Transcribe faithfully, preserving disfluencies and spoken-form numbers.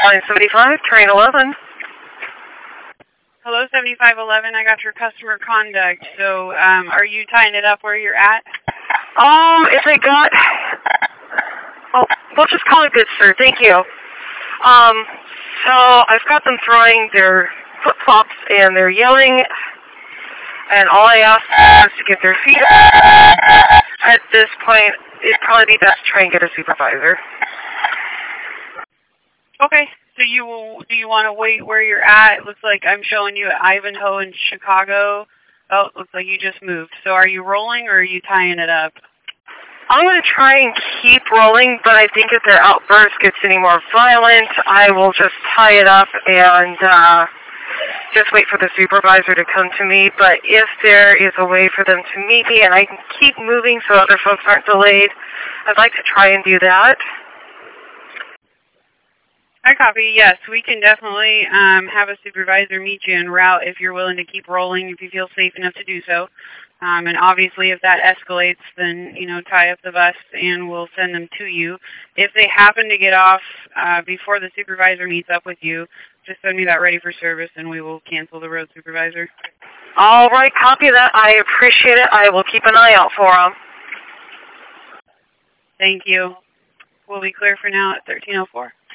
line seventy-five, train eleven. Hello, seventy-five eleven. I got your customer conduct. So, um, are you tying it up where you're at? Um, if they got... Oh, we'll just call it good, sir. Thank you. Um, so I've got them throwing their flip-flops and they're yelling. And all I asked was to get their feet up. At this point, it'd probably be best to try and get a supervisor. Okay. So you will, do you want to wait where you're at? It looks like I'm showing you at Ivanhoe in Chicago. Oh, it looks like you just moved. So are you rolling or are you tying it up? I'm going to try and keep rolling, but I think if their outburst gets any more violent, I will just tie it up and uh, just wait for the supervisor to come to me. But if there is a way for them to meet me and I can keep moving so other folks aren't delayed, I'd like to try and do that. I copy. Yes, we can definitely um, have a supervisor meet you en route if you're willing to keep rolling, if you feel safe enough to do so. Um, and obviously, if that escalates, then, you know, tie up the bus and we'll send them to you. If they happen to get off uh, before the supervisor meets up with you, just send me that ready for service and we will cancel the road supervisor. All right, copy that. I appreciate it. I will keep an eye out for them. Thank you. We'll be clear for now at thirteen oh four.